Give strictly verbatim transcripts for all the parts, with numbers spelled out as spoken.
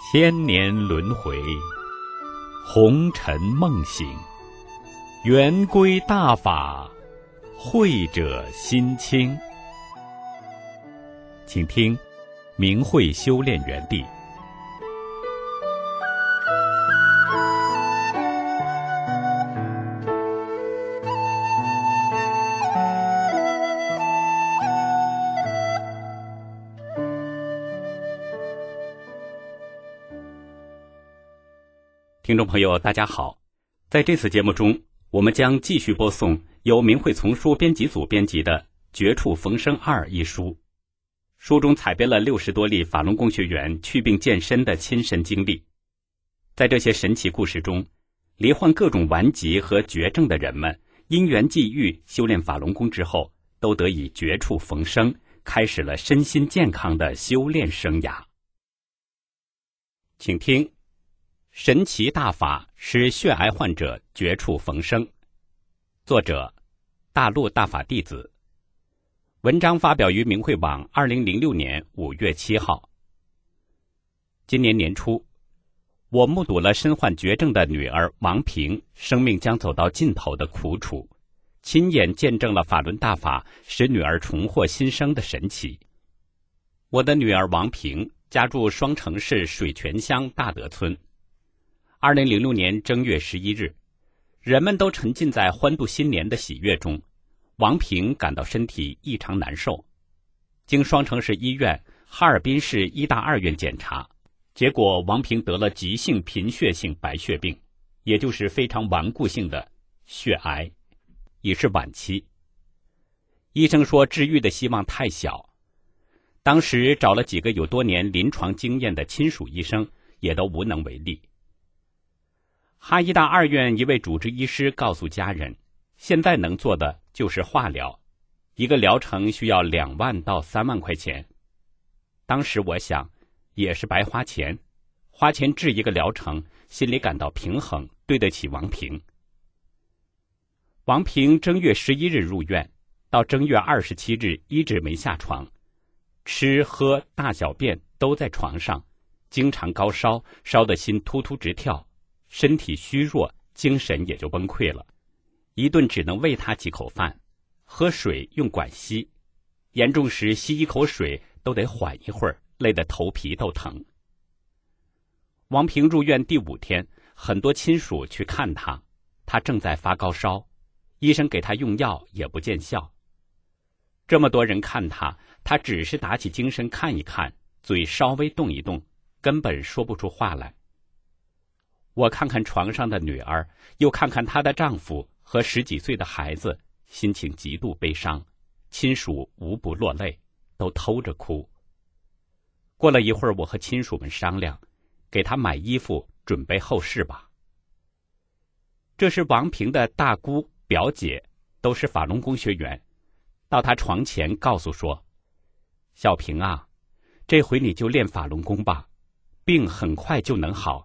千年轮回，红尘梦醒，圆规大法，慧者心清。请听明慧修炼园地。听众朋友大家好，在这次节目中，我们将继续播送由明慧丛书编辑组编辑的《绝处逢生二》一书。书中采编了六十多例法轮功学员祛病健身的亲身经历。在这些神奇故事中，罹患各种顽疾和绝症的人们因缘际遇修炼法轮功之后，都得以绝处逢生，开始了身心健康的修炼生涯。请听神奇大法使血癌患者绝处逢生，作者大陆大法弟子。文章发表于明慧网二零零六年五月七号。今年年初，我目睹了身患绝症的女儿王平生命将走到尽头的苦楚，亲眼见证了法轮大法使女儿重获新生的神奇。我的女儿王平家住双城市水泉乡大德村。二零零六年正月十一日，人们都沉浸在欢度新年的喜悦中，王平感到身体异常难受，经双城市医院、哈尔滨市医大二院检查，结果王平得了急性贫血性白血病，也就是非常顽固性的血癌，已是晚期。医生说治愈的希望太小，当时找了几个有多年临床经验的亲属医生，也都无能为力。哈医大二院一位主治医师告诉家人，现在能做的就是化疗，一个疗程需要两万到三万块钱。当时我想，也是白花钱，花钱治一个疗程，心里感到平衡，对得起王平。王平正月十一日入院，到正月二十七日一直没下床，吃喝大小便都在床上，经常高烧，烧得心突突直跳，身体虚弱，精神也就崩溃了。一顿只能喂他几口饭，喝水用管吸，严重时吸一口水都得缓一会儿，累得头皮都疼。王平入院第五天，很多亲属去看他，他正在发高烧，医生给他用药也不见效。这么多人看他，他只是打起精神看一看，嘴稍微动一动，根本说不出话来。我看看床上的女儿，又看看她的丈夫和十几岁的孩子，心情极度悲伤，亲属无不落泪，都偷着哭。过了一会儿，我和亲属们商量，给她买衣服，准备后事吧。这是王平的大姑、表姐，都是法轮功学员，到她床前告诉说：“小平啊，这回你就练法轮功吧，病很快就能好。”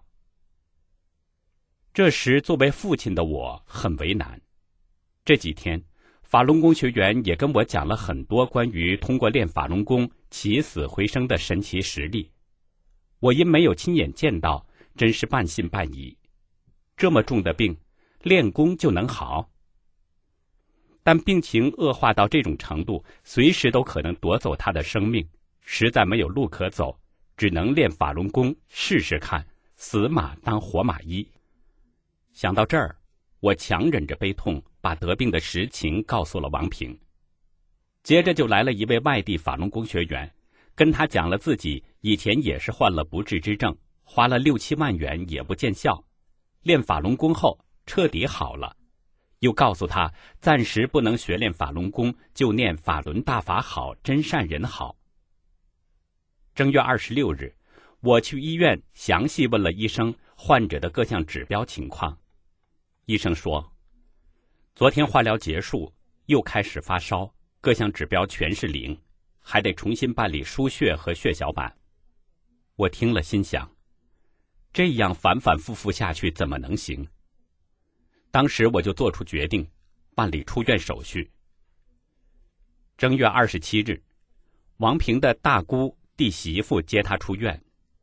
这时作为父亲的我很为难。这几天法轮功学员也跟我讲了很多关于通过练法轮功起死回生的神奇实例，我因没有亲眼见到，真是半信半疑。这么重的病，练功就能好？但病情恶化到这种程度，随时都可能夺走他的生命，实在没有路可走，只能练法轮功试试看，死马当活马医。想到这儿，我强忍着悲痛，把得病的实情告诉了王平。接着就来了一位外地法轮功学员，跟他讲了自己以前也是患了不治之症，花了六七万元也不见效，练法轮功后彻底好了，又告诉他暂时不能学练法轮功，就念法轮大法好，真善人好。正月二十六日，我去医院详细问了医生患者的各项指标情况。医生说，昨天化疗结束，又开始发烧，各项指标全是零，还得重新办理输血和血小板。我听了心想，这样反反复复下去怎么能行？当时我就做出决定，办理出院手续。正月二十七日，王平的大姑、弟媳妇接他出院，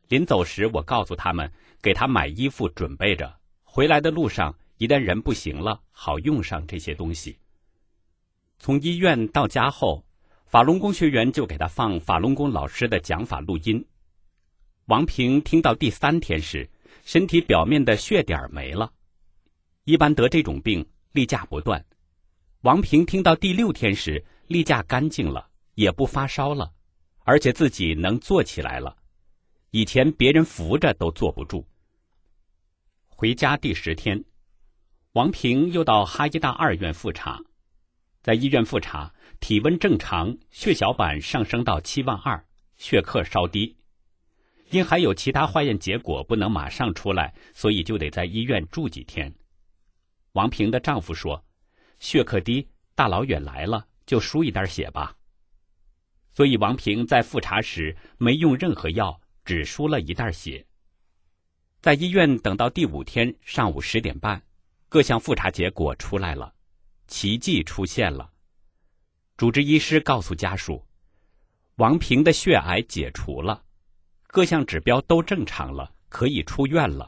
临走时我告诉他们，给他买衣服准备着，回来的路上一旦人不行了，好用上这些东西。从医院到家后，法轮功学员就给他放法轮功老师的讲法录音。王平听到第三天时，身体表面的血点没了。一般得这种病，例假不断。王平听到第六天时，例假干净了，也不发烧了，而且自己能坐起来了。以前别人扶着都坐不住。回家第十天，王平又到哈医大二院复查。在医院复查，体温正常，血小板上升到七万二，血克稍低。因还有其他化验结果不能马上出来，所以就得在医院住几天。王平的丈夫说，血克低，大老远来了，就输一点血吧。所以王平在复查时没用任何药，只输了一袋血。在医院等到第五天上午十点半，各项复查结果出来了，奇迹出现了。主治医师告诉家属，王平的血癌解除了，各项指标都正常了，可以出院了。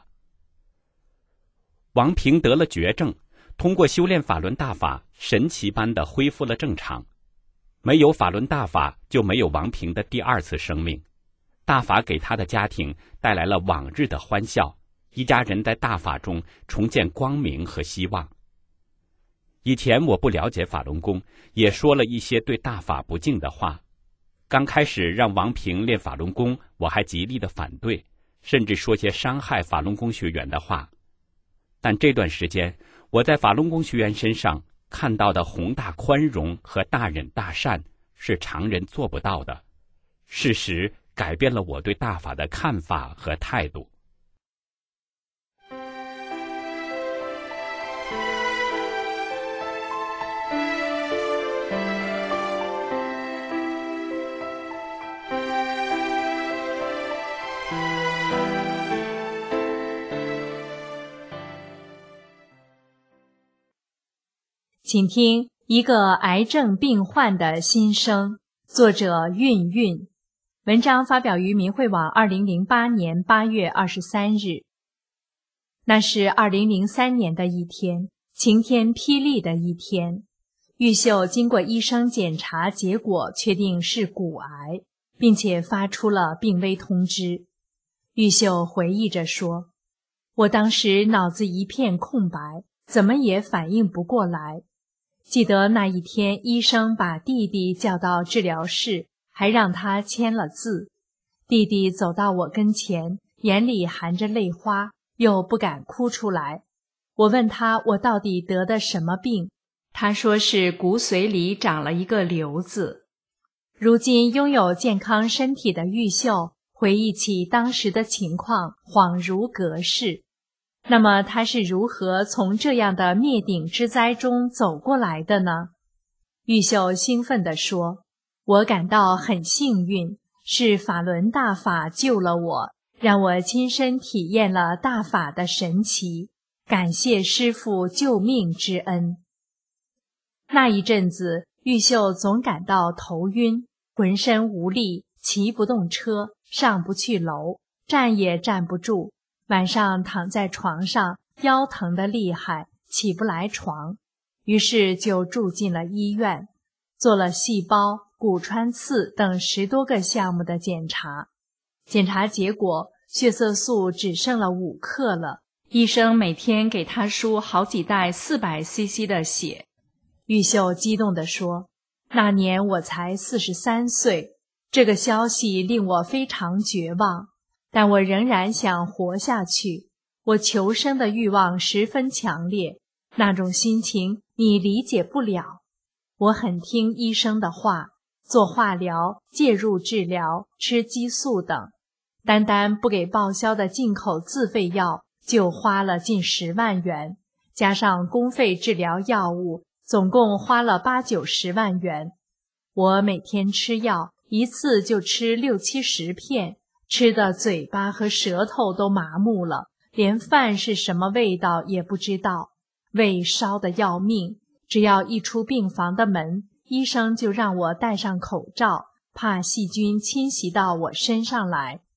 王平得了绝症，通过修炼法轮大法，神奇般的恢复了正常。没有法轮大法，就没有王平的第二次生命。大法给他的家庭带来了往日的欢笑，一家人在大法中重见光明和希望。以前我不了解法轮功，也说了一些对大法不敬的话。刚开始让王平练法轮功，我还极力的反对，甚至说些伤害法轮功学员的话。但这段时间，我在法轮功学员身上看到的宏大宽容和大忍大善，是常人做不到的。事实改变了我对大法的看法和态度。 请听一个癌症病患的心声，作者韵韵。文章发表于明慧网二零零八年八月二十三日。那是二零零三年的一天，晴天霹雳的一天。玉秀经过医生检查，结果确定是骨癌，并且发出了病危通知。玉秀回忆着说，我当时脑子一片空白，怎么也反应不过来。记得那一天，医生把弟弟叫到治疗室，还让他签了字。弟弟走到我跟前，眼里含着泪花，又不敢哭出来。我问他我到底得的什么病，他说是骨髓里长了一个瘤子。如今拥有健康身体的玉秀，回忆起当时的情况，恍如隔世。那么他是如何从这样的灭顶之灾中走过来的呢？玉秀兴奋地说，我感到很幸运，是法轮大法救了我，让我亲身体验了大法的神奇，感谢师父救命之恩。那一阵子，玉秀总感到头晕，浑身无力，骑不动车，上不去楼，站也站不住。晚上躺在床上，腰疼得厉害，起不来床，于是就住进了医院，做了细胞、骨穿刺等十多个项目的检查。检查结果，血色素只剩了五克了，医生每天给他输好几袋 四百西西 的血。玉秀激动地说，那年我才四十三岁，这个消息令我非常绝望。但我仍然想活下去，我求生的欲望十分强烈，那种心情你理解不了。我很听医生的话，做化疗、介入治疗、吃激素等，单单不给报销的进口自费药就花了近十万元，加上公费治疗药物，总共花了八九十万元。我每天吃药，一次就吃六七十片，吃的嘴巴和舌头都麻木了，连饭是什么味道也不知道，胃烧得要命，只要一出病房的门，医生就让我戴上口罩，怕细菌侵袭到我身上来。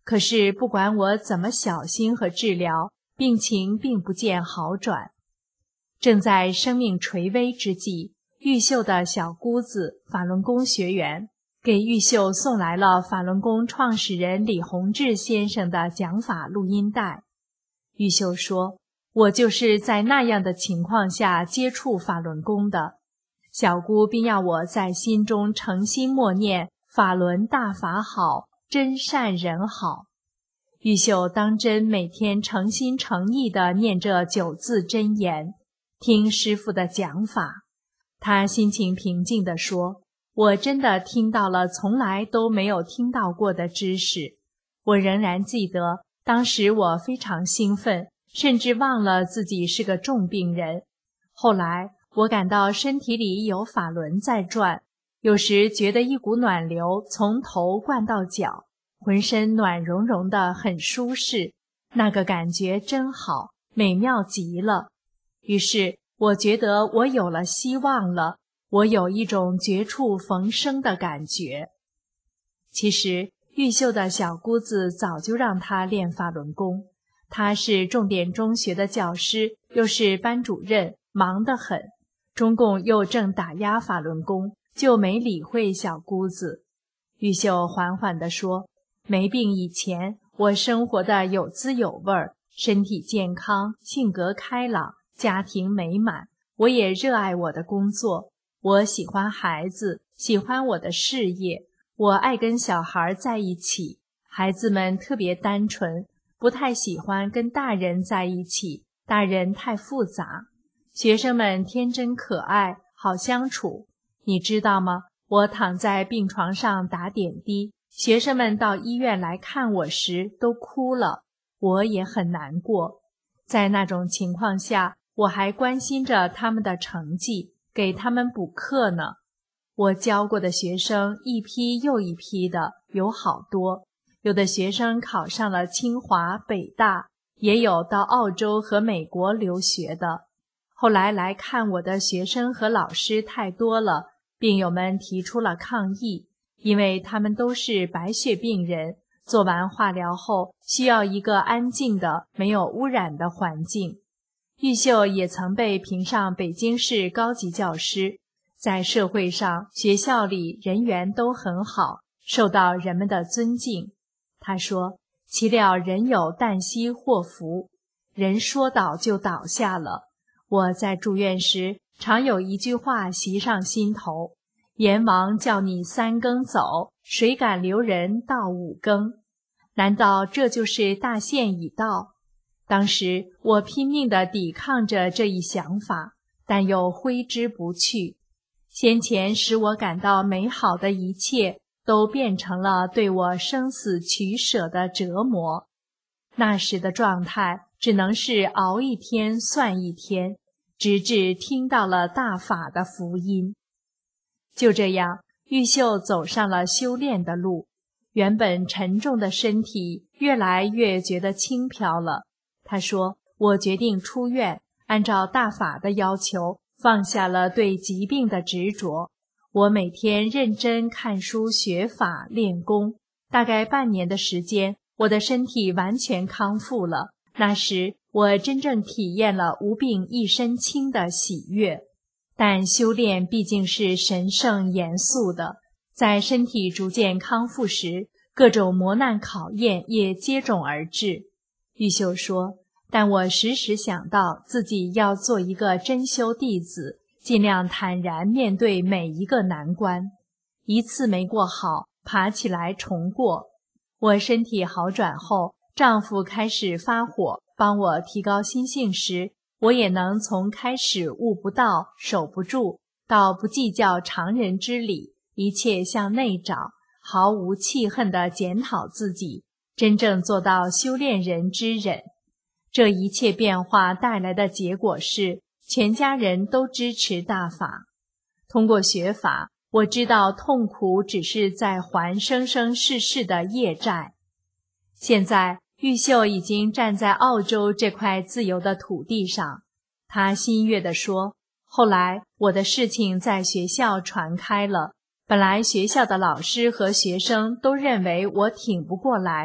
可是不管我怎么小心和治疗，病情并不见好转。正在生命垂危之际，玉秀的小姑子法轮功学员给玉秀送来了法轮功创始人李洪志先生的讲法录音带。玉秀说，我就是在那样的情况下接触法轮功的。小姑并要我在心中诚心默念法轮大法好，真善人好。玉秀当真每天诚心诚意地念这九字真言，听师父的讲法。他心情平静地说，我真的听到了从来都没有听到过的知识。我仍然记得当时我非常兴奋，甚至忘了自己是个重病人。后来我感到身体里有法轮在转，有时觉得一股暖流从头灌到脚，浑身暖融融的，很舒适，那个感觉真好，美妙极了。于是我觉得我有了希望了，我有一种绝处逢生的感觉。其实玉秀的小姑子早就让她练法轮功，她是重点中学的教师，又是班主任，忙得很。中共又正打压法轮功，就没理会小姑子。玉秀缓缓地说，没病以前，我生活的有滋有味儿，身体健康，性格开朗，家庭美满。我也热爱我的工作，我喜欢孩子，喜欢我的事业，我爱跟小孩在一起。孩子们特别单纯，不太喜欢跟大人在一起，大人太复杂。学生们天真可爱，好相处。你知道吗？我躺在病床上打点滴，学生们到医院来看我时都哭了，我也很难过。在那种情况下，我还关心着他们的成绩，给他们补课呢。我教过的学生一批又一批的，有好多。有的学生考上了清华、北大，也有到澳洲和美国留学的。后来来看我的学生和老师太多了，病友们提出了抗议，因为他们都是白血病人，做完化疗后需要一个安静的、没有污染的环境。玉秀也曾被评上北京市高级教师，在社会上、学校里人缘都很好，受到人们的尊敬。他说，岂料人有旦夕祸福，人说倒就倒下了。我在住院时，常有一句话袭上心头，阎王叫你三更走，谁敢留人到五更？难道这就是大限已到？当时我拼命地抵抗着这一想法，但又挥之不去。先前使我感到美好的一切，都变成了对我生死取舍的折磨。那时的状态只能是熬一天算一天，直至听到了大法的福音。就这样，玉秀走上了修炼的路，原本沉重的身体越来越觉得轻飘了。他说，我决定出院，按照大法的要求，放下了对疾病的执着。我每天认真看书学法练功，大概半年的时间，我的身体完全康复了。那时我真正体验了无病一身轻的喜悦。但修炼毕竟是神圣严肃的，在身体逐渐康复时，各种磨难考验也接踵而至。玉秀说，但我时时想到自己要做一个真修弟子，尽量坦然面对每一个难关，一次没过好，爬起来重过。我身体好转后，丈夫开始发火，帮我提高心性时，我也能从开始悟不到、守不住，到不计较常人之理，一切向内找，毫无气恨地检讨自己，真正做到修炼人之忍。这一切变化带来的结果是，全家人都支持大法。通过学法，我知道痛苦只是在还生生世世的业债。现在玉秀已经站在澳洲这块自由的土地上，她欣悦地说，后来我的事情在学校传开了，本来学校的老师和学生都认为我挺不过来，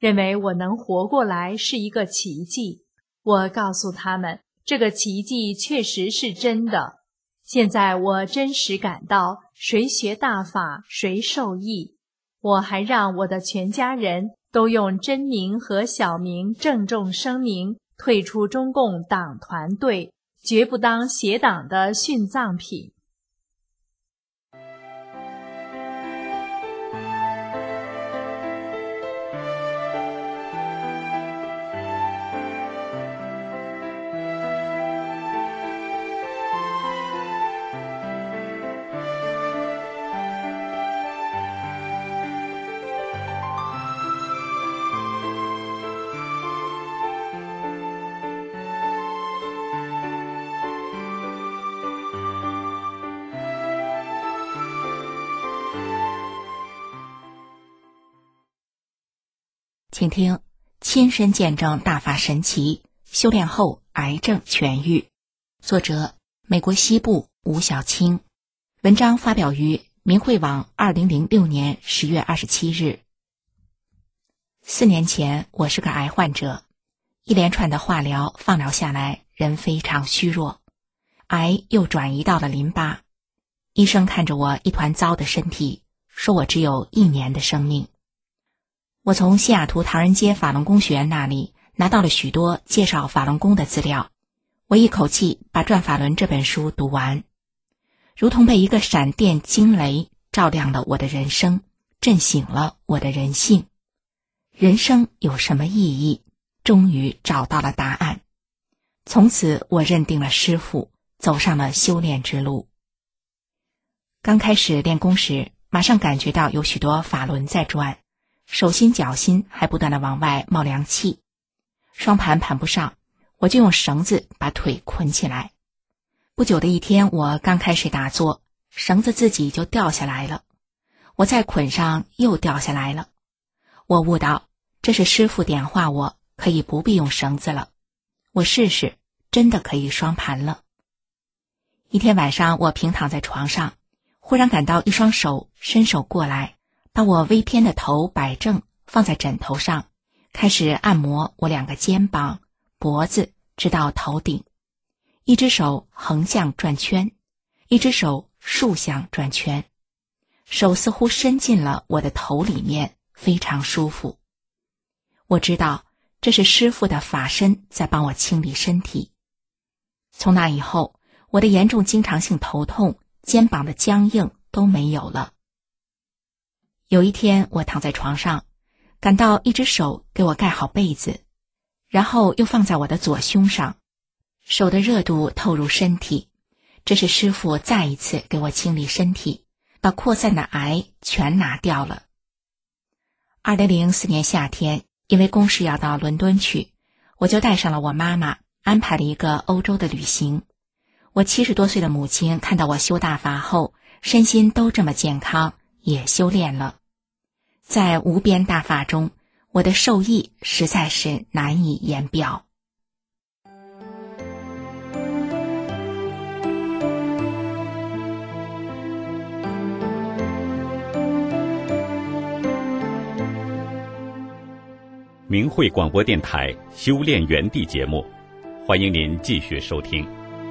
认为我能活过来是一个奇迹。我告诉他们，这个奇迹确实是真的。现在我真实感到，谁学大法，谁受益。我还让我的全家人都用真名和小名郑重声明，退出中共党团队，绝不当邪党的殉葬品。 请听亲身见证大法神奇，修炼后癌症痊愈。作者美国西部吴小青，文章发表于明慧网二零零六年十月二十七日。四年前我是个癌患者，一连串的化疗放疗下来，人非常虚弱，癌又转移到了淋巴。医生看着我一团糟的身体，说我只有一年的生命。我从西雅图唐人街法轮功学员那里拿到了许多介绍法轮功的资料，我一口气把《转法轮》这本书读完，如同被一个闪电惊雷照亮了我的人生，震醒了我的人性。人生有什么意义？终于找到了答案。从此我认定了师父，走上了修炼之路。刚开始练功时，马上感觉到有许多法轮在转，手心脚心还不断地往外冒凉气，双盘盘不上，我就用绳子把腿捆起来。不久的一天，我刚开始打坐，绳子自己就掉下来了，我再捆上又掉下来了。我悟到，这是师父点化我，可以不必用绳子了。我试试，真的可以双盘了。一天晚上，我平躺在床上，忽然感到一双手伸手过来，把我微偏的头摆正，放在枕头上，开始按摩我两个肩膀、脖子，直到头顶。一只手横向转圈，一只手竖向转圈，手似乎伸进了我的头里面，非常舒服。我知道这是师父的法身在帮我清理身体。从那以后，我的严重经常性头痛、肩膀的僵硬都没有了。有一天，我躺在床上，感到一只手给我盖好被子，然后又放在我的左胸上，手的热度透入身体，这是师父再一次给我清理身体，把扩散的癌全拿掉了。二零零四年夏天，因为公事要到伦敦去，我就带上了我妈妈，安排了一个欧洲的旅行。我七十多岁的母亲看到我修大法后，身心都这么健康，也修炼了。在无边大法中，我的受益实在是难以言表。 明慧广播电台修炼园地节目，欢迎您继续收听。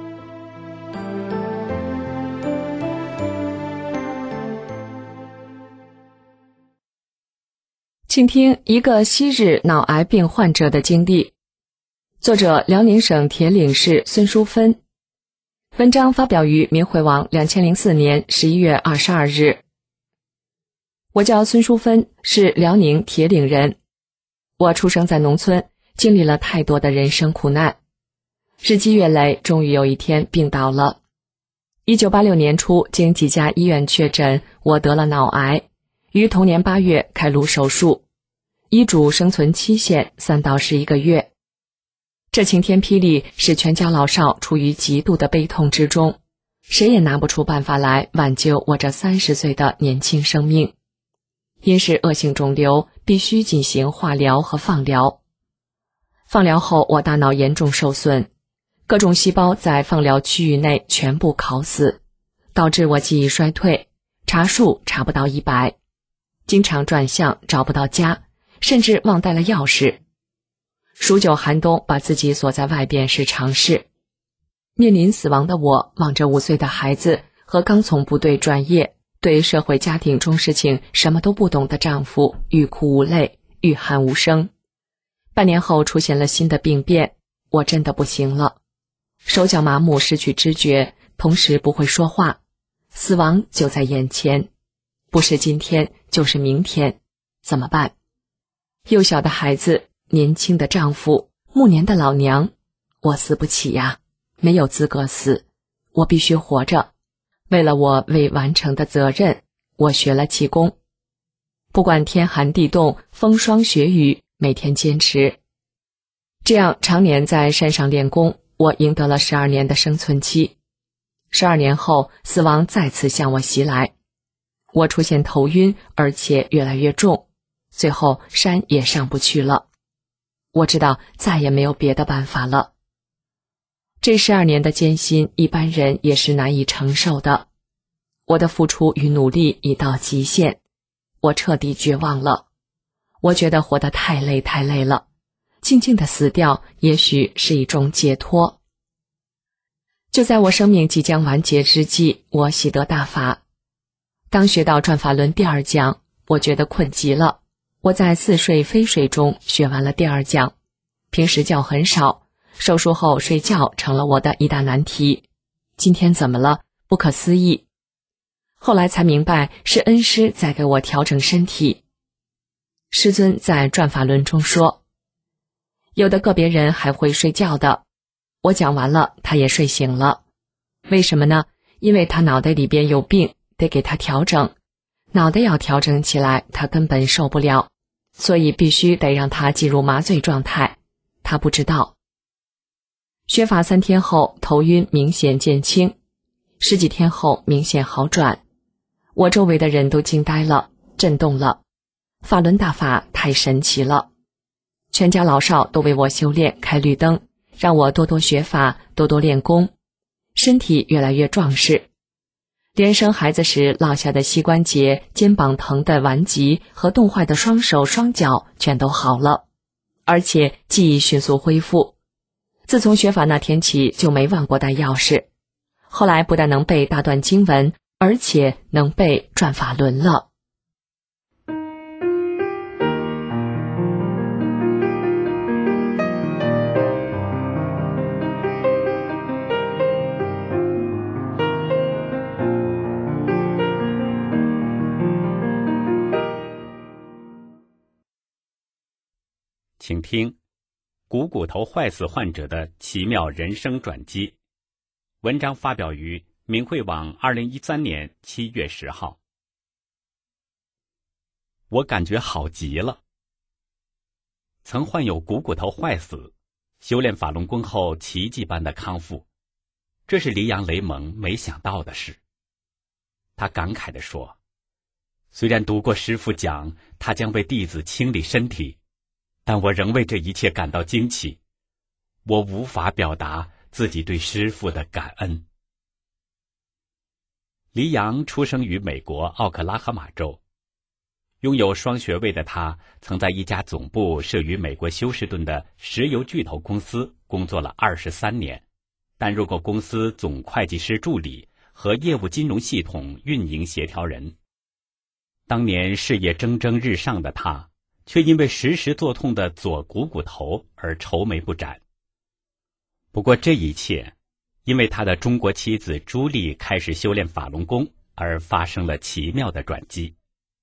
请听一个昔日脑癌病患者的经历。作者辽宁省铁岭市孙淑芬。文章发表于明慧网二零零四年十一月二十二日。我叫孙淑芬，是辽宁铁岭人。我出生在农村，经历了太多的人生苦难，日积月累，终于有一天病倒了。一九八六年初，经几家医院确诊，我得了脑癌，于同年八月开颅手术，医嘱生存期限三到十一个月。这晴天霹雳使全家老少处于极度的悲痛之中，谁也拿不出办法来挽救我这三十岁的年轻生命。因是恶性肿瘤，必须进行化疗和放疗。放疗后，我大脑严重受损，各种细胞在放疗区域内全部烤死，导致我记忆衰退，查数查不到一百，经常转向找不到家， 甚至忘带了钥匙。数九寒冬把自己锁在外边是常事。面临死亡的我，望着五岁的孩子和刚从部队转业，对社会家庭中事情什么都不懂的丈夫，欲哭无泪，欲喊无声。半年后出现了新的病变，我真的不行了，手脚麻木，失去知觉，同时不会说话，死亡就在眼前，不是今天就是明天，怎么办？幼小的孩子，年轻的丈夫，暮年的老娘，我死不起呀，没有资格死，我必须活着。为了我未完成的责任，我学了气功，不管天寒地冻，风霜雪雨，每天坚持。这样常年在山上练功，我赢得了十二年的生存期。十二年后，死亡再次向我袭来，我出现头晕，而且越来越重，最后山也上不去了。我知道再也没有别的办法了。这十二年的艰辛，一般人也是难以承受的。我的付出与努力已到极限，我彻底绝望了。我觉得活得太累太累了，静静的死掉也许是一种解脱。就在我生命即将完结之际，我习得大法。当学到转法轮第二讲，我觉得困极了。我在似睡非睡中学完了第二讲，平时觉很少，手术后睡觉成了我的一大难题。今天怎么了？不可思议。后来才明白是恩师在给我调整身体。师尊在转法轮中说，有的个别人还会睡觉的，我讲完了，他也睡醒了。为什么呢？因为他脑袋里边有病，得给他调整，脑袋要调整起来，他根本受不了，所以必须得让他进入麻醉状态，他不知道。学法三天后，头晕明显减轻，十几天后明显好转，我周围的人都惊呆了，震动了。法轮大法太神奇了，全家老少都为我修炼开绿灯，让我多多学法，多多练功，身体越来越壮实。连生孩子时落下的膝关节、肩膀疼的顽疾和冻坏的双手双脚全都好了，而且记忆迅速恢复。自从学法那天起就没忘过带钥匙，后来不但能背大段经文，而且能背转法轮了。 请听股骨头坏死患者的奇妙人生转机。文章发表于明慧网二零一三年七月十号。我感觉好极了。曾患有股骨头坏死，修炼法轮功后奇迹般的康复，这是黎阳雷蒙没想到的事。他感慨地说，虽然读过师父讲他将为弟子清理身体，但我仍为这一切感到惊奇，我无法表达自己对师父的感恩。黎阳出生于美国奥克拉荷马州，拥有双学位的他曾在一家总部设于美国休斯顿的石油巨头公司工作了二十三年，担任过公司总会计师助理和业务金融系统运营协调人。当年事业蒸蒸日上的他，却因为时时作痛的左股骨头而愁眉不展。不过这一切因为他的中国妻子朱莉开始修炼法轮功而发生了奇妙的转机。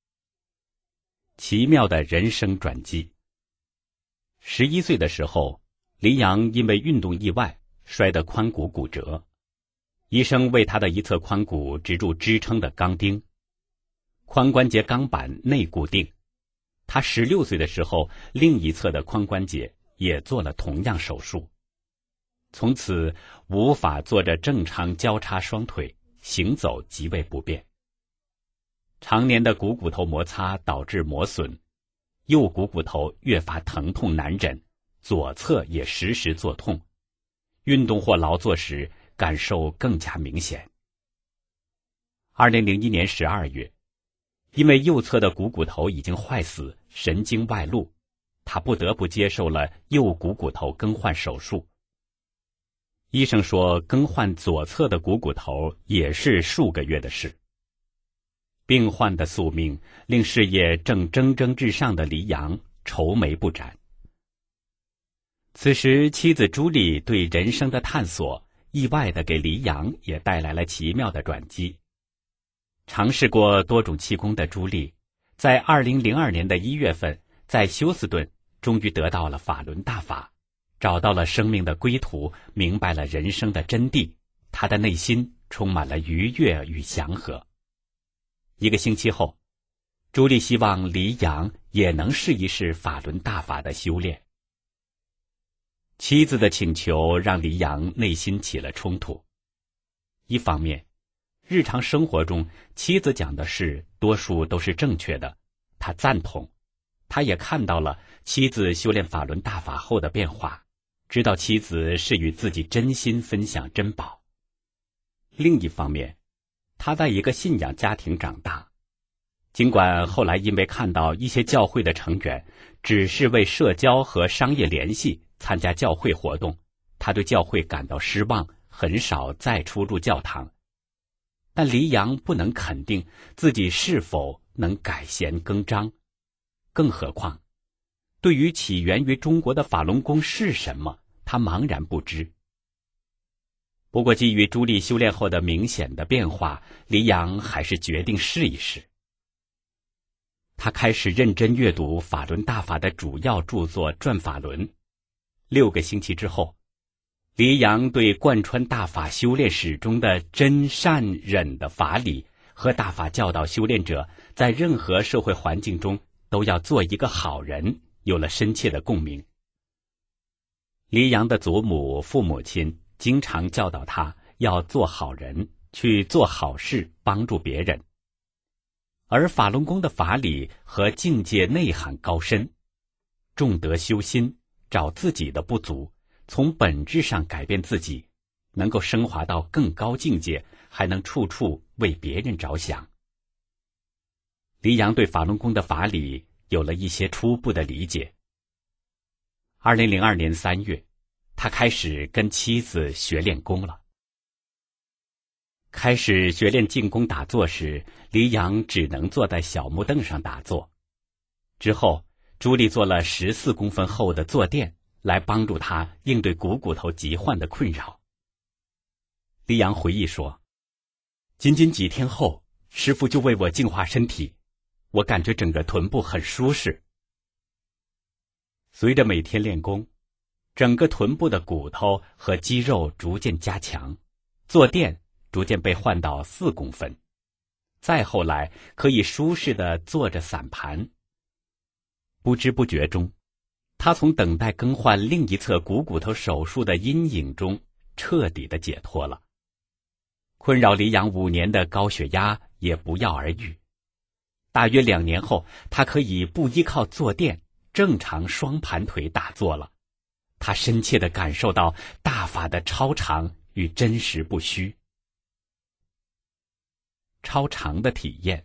奇妙的人生转机。十一岁的时候，黎阳因为运动意外摔得髋骨骨折，医生为他的一侧髋骨植入支撑的钢钉，髋关节钢板内固定。他十六岁的时候，另一侧的髋关节也做了同样手术，从此无法坐着正常交叉双腿，行走极为不便。常年的股骨头摩擦导致磨损，右股骨头越发疼痛难忍，左侧也时时作痛，运动或劳作时感受更加明显。二零零一年十二月， 因为右侧的股骨头已经坏死，神经外露，他不得不接受了右股骨头更换手术。医生说，更换左侧的股骨头也是数个月的事。病患的宿命令事业正蒸蒸日上的黎阳愁眉不展。此时，妻子朱莉对人生的探索，意外地给黎阳也带来了奇妙的转机。尝试过多种气功的朱莉，在二零零二年的一月份，在休斯顿终于得到了法轮大法，找到了生命的归途，明白了人生的真谛，她的内心充满了愉悦与祥和。一个星期后，朱莉希望黎阳也能试一试法轮大法的修炼。妻子的请求让黎阳内心起了冲突。一方面，日常生活中妻子讲的事多数都是正确的，他赞同。他也看到了妻子修炼法轮大法后的变化，知道妻子是与自己真心分享珍宝。另一方面，他在一个信仰家庭长大，尽管后来因为看到一些教会的成员只是为社交和商业联系参加教会活动，他对教会感到失望，很少再出入教堂。但黎阳不能肯定自己是否能改弦更张，更何况对于起源于中国的法轮功是什么，他茫然不知。不过基于朱莉修炼后的明显的变化，黎阳还是决定试一试。他开始认真阅读法轮大法的主要著作《转法轮》。六个星期之后，黎阳对贯穿大法修炼史中的真善忍的法理和大法教导修炼者在任何社会环境中都要做一个好人有了深切的共鸣。黎阳的祖母、父母亲经常教导他要做好人，去做好事，帮助别人。而法轮功的法理和境界内涵高深，重德修心，找自己的不足，从本质上改变自己，能够升华到更高境界，还能处处为别人着想。黎阳对法轮功的法理有了一些初步的理解。二零零二年三月，他开始跟妻子学练功了。开始学练静功打坐时，黎阳只能坐在小木凳上打坐。之后，朱莉做了十四公分厚的坐垫，来帮助他应对股骨头疾患的困扰。黎阳回忆说，仅仅几天后，师父就为我净化身体，我感觉整个臀部很舒适。随着每天练功，整个臀部的骨头和肌肉逐渐加强，坐垫逐渐被换到四公分，再后来可以舒适地坐着散盘。不知不觉中，他从等待更换另一侧股骨头手术的阴影中彻底的解脱了。困扰黎阳五年的高血压也不药而愈。大约两年后，他可以不依靠坐垫，正常双盘腿打坐了。他深切地感受到大法的超常与真实不虚。超常的体验。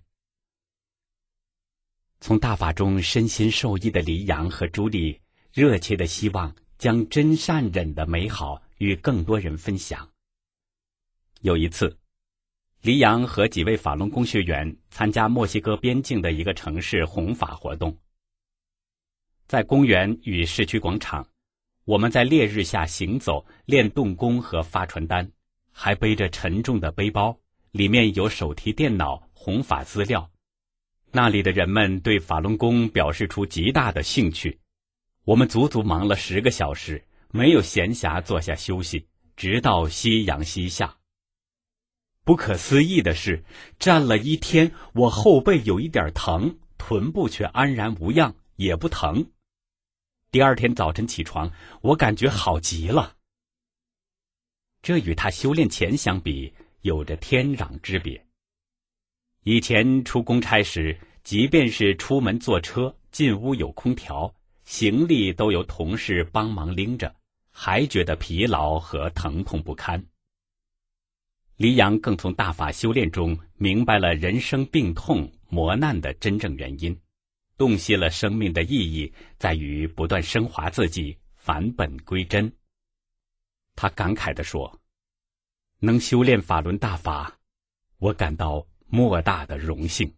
从大法中身心受益的黎阳和朱莉热切地希望将真善忍的美好与更多人分享。有一次，黎阳和几位法轮功学员参加墨西哥边境的一个城市弘法活动。在公园与市区广场，我们在烈日下行走，练动功和发传单，还背着沉重的背包，里面有手提电脑、弘法资料。那里的人们对法轮功表示出极大的兴趣。我们足足忙了十个小时，没有闲暇坐下休息，直到夕阳西下。不可思议的是，站了一天，我后背有一点疼，臀部却安然无恙，也不疼。第二天早晨起床，我感觉好极了。这与他修炼前相比，有着天壤之别。以前出公差时，即便是出门坐车，进屋有空调，行李都由同事帮忙拎着，还觉得疲劳和疼痛不堪。黎阳更从大法修炼中明白了人生病痛磨难的真正原因，洞悉了生命的意义在于不断升华自己，返本归真。他感慨地说，能修炼法轮大法，我感到莫大的荣幸。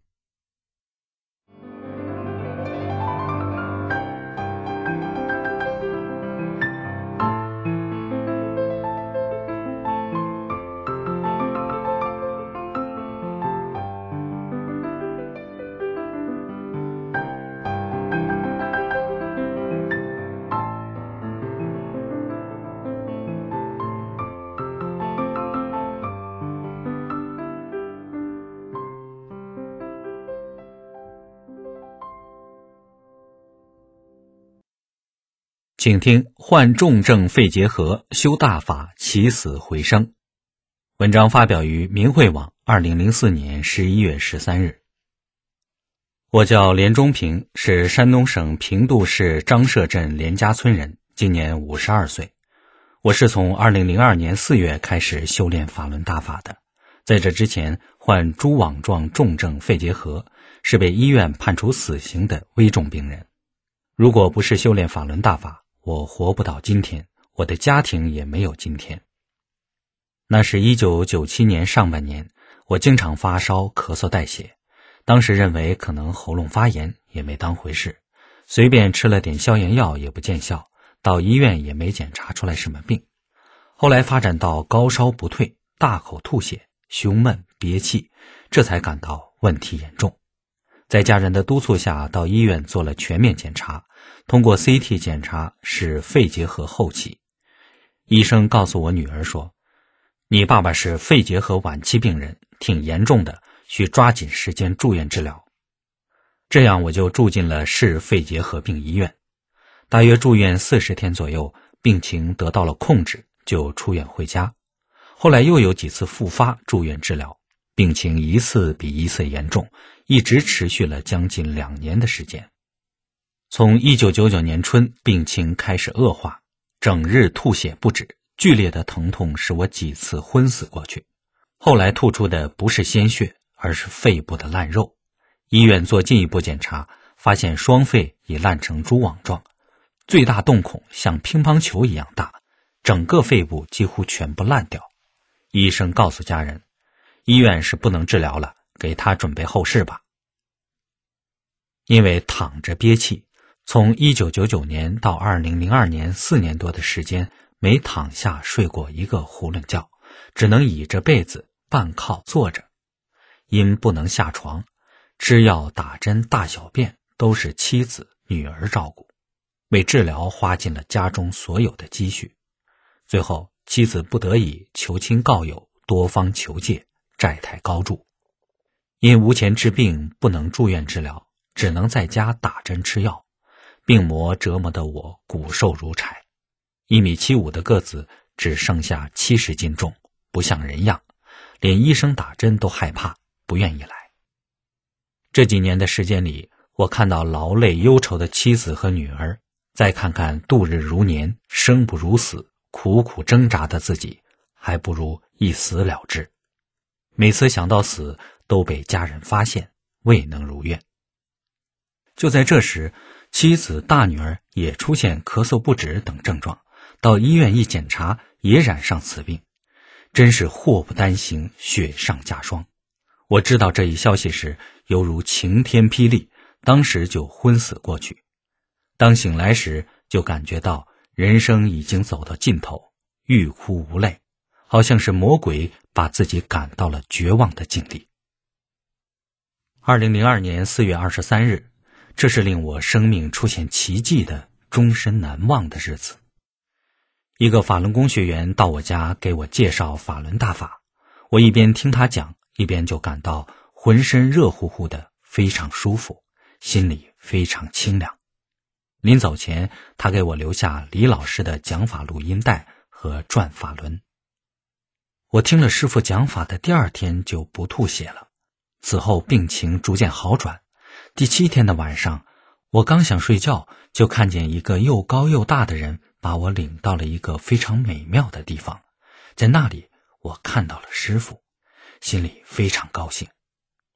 请听患重症肺结核修大法起死回生。文章发表于明慧网二零零四年十一月十三日。我叫连中平，是山东省平度市张社镇连家村人，今年五十二岁。我是从二零零二年四月开始修炼法轮大法的，在这之前患蛛网状重症肺结核，是被医院判处死刑的危重病人。如果不是修炼法轮大法，我活不到今天，我的家庭也没有今天。那是一九九七年上半年，我经常发烧、咳嗽带血，当时认为可能喉咙发炎，也没当回事，随便吃了点消炎药也不见效，到医院也没检查出来什么病。后来发展到高烧不退，大口吐血，胸闷憋气，这才感到问题严重。在家人的督促下，到医院做了全面检查，通过 C T 检查是肺结核后期。医生告诉我女儿说，你爸爸是肺结核晚期病人，挺严重的，需抓紧时间住院治疗。这样我就住进了市肺结核病医院，大约住院四十天左右，病情得到了控制，就出院回家。后来又有几次复发住院治疗，病情一次比一次严重，一直持续了将近两年的时间。从一九九九年春，病情开始恶化，整日吐血不止，剧烈的疼痛使我几次昏死过去。后来吐出的不是鲜血，而是肺部的烂肉。医院做进一步检查，发现双肺已烂成蛛网状，最大洞孔像乒乓球一样大，整个肺部几乎全部烂掉。医生告诉家人，医院是不能治疗了，给他准备后事吧。因为躺着憋气，从一九九九年到二零零二年四年多的时间，没躺下睡过一个囫囵觉，只能倚着被子半靠坐着。因不能下床，吃药打针大小便都是妻子女儿照顾，为治疗花尽了家中所有的积蓄。最后妻子不得已求亲告友，多方求借，债台高筑。因无钱治病，不能住院治疗，只能在家打针吃药，病魔折磨得我骨瘦如柴，一米七五的个子只剩下七十斤重，不像人样，连医生打针都害怕，不愿意来。这几年的时间里，我看到劳累忧愁的妻子和女儿，再看看度日如年、生不如死、苦苦挣扎的自己，还不如一死了之。每次想到死，都被家人发现，未能如愿。就在这时，妻子大女儿也出现咳嗽不止等症状，到医院一检查，也染上此病，真是祸不单行，雪上加霜。我知道这一消息时，犹如晴天霹雳，当时就昏死过去。当醒来时，就感觉到人生已经走到尽头，欲哭无泪，好像是魔鬼把自己赶到了绝望的境地。二零零二年四月二十三日，这是令我生命出现奇迹的终身难忘的日子。一个法轮功学员到我家给我介绍法轮大法，我一边听他讲，一边就感到浑身热乎乎的，非常舒服，心里非常清凉。临走前，他给我留下李老师的讲法录音带和转法轮。我听了师父讲法的第二天就不吐血了，此后病情逐渐好转。第七天的晚上，我刚想睡觉，就看见一个又高又大的人把我领到了一个非常美妙的地方，在那里我看到了师父，心里非常高兴。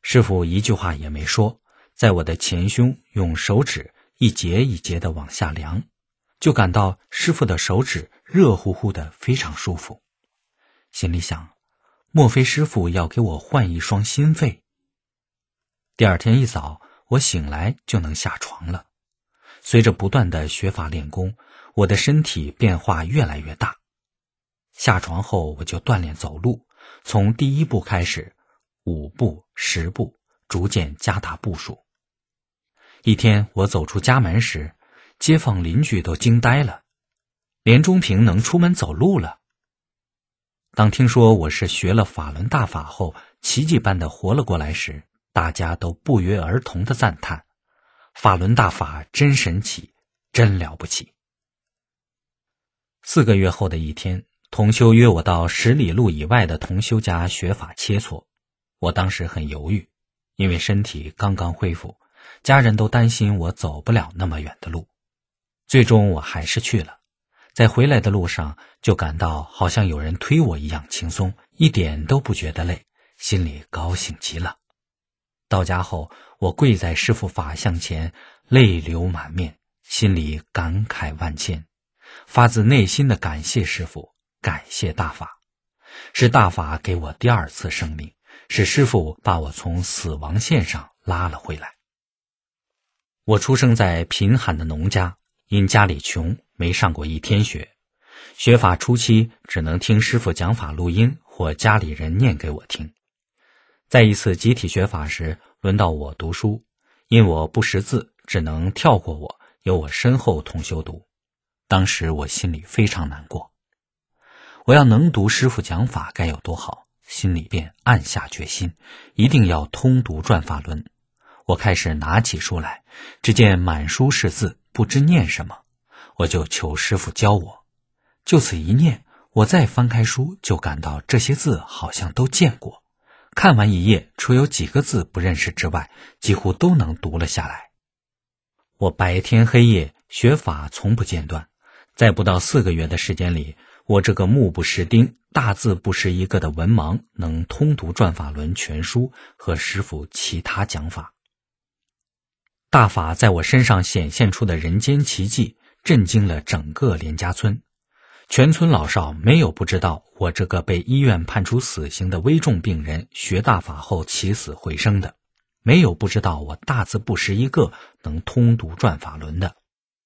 师父一句话也没说，在我的前胸用手指一节一节地往下量，就感到师父的手指热乎乎的，非常舒服。心里想，莫非师父要给我换一双心肺？第二天一早，我醒来就能下床了。随着不断的学法练功，我的身体变化越来越大。下床后我就锻炼走路，从第一步开始，五步、十步，逐渐加大步数。一天我走出家门时，街坊邻居都惊呆了，连中平能出门走路了。当听说我是学了法轮大法后奇迹般的活了过来时，大家都不约而同地赞叹，法轮大法真神奇，真了不起。四个月后的一天，同修约我到十里路以外的同修家学法切磋。我当时很犹豫，因为身体刚刚恢复，家人都担心我走不了那么远的路。最终我还是去了，在回来的路上就感到好像有人推我一样轻松，一点都不觉得累，心里高兴极了。到家后，我跪在师父法像前，泪流满面，心里感慨万千，发自内心的感谢师父，感谢大法。是大法给我第二次生命，是师父把我从死亡线上拉了回来。我出生在贫寒的农家，因家里穷，没上过一天学。学法初期只能听师父讲法录音或家里人念给我听。在一次集体学法时，轮到我读书，因我不识字，只能跳过我，由我身后同修读。当时我心里非常难过，我要能读师父讲法该有多好，心里便暗下决心，一定要通读转法轮。我开始拿起书来，只见满书是字，不知念什么，我就求师父教我。就此一念，我再翻开书，就感到这些字好像都见过。看完一页，除有几个字不认识之外，几乎都能读了下来。我白天黑夜学法从不间断，在不到四个月的时间里，我这个目不识丁、大字不识一个的文盲，能通读转法轮全书和师父其他讲法。大法在我身上显现出的人间奇迹，震惊了整个连家村。全村老少没有不知道我这个被医院判处死刑的危重病人学大法后起死回生的，没有不知道我大字不识一个能通读转法轮的。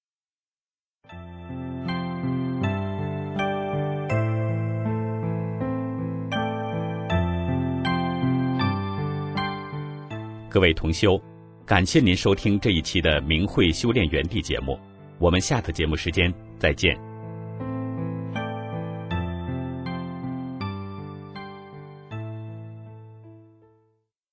各位同修，感谢您收听这一期的明慧修炼园地节目，我们下次节目时间再见。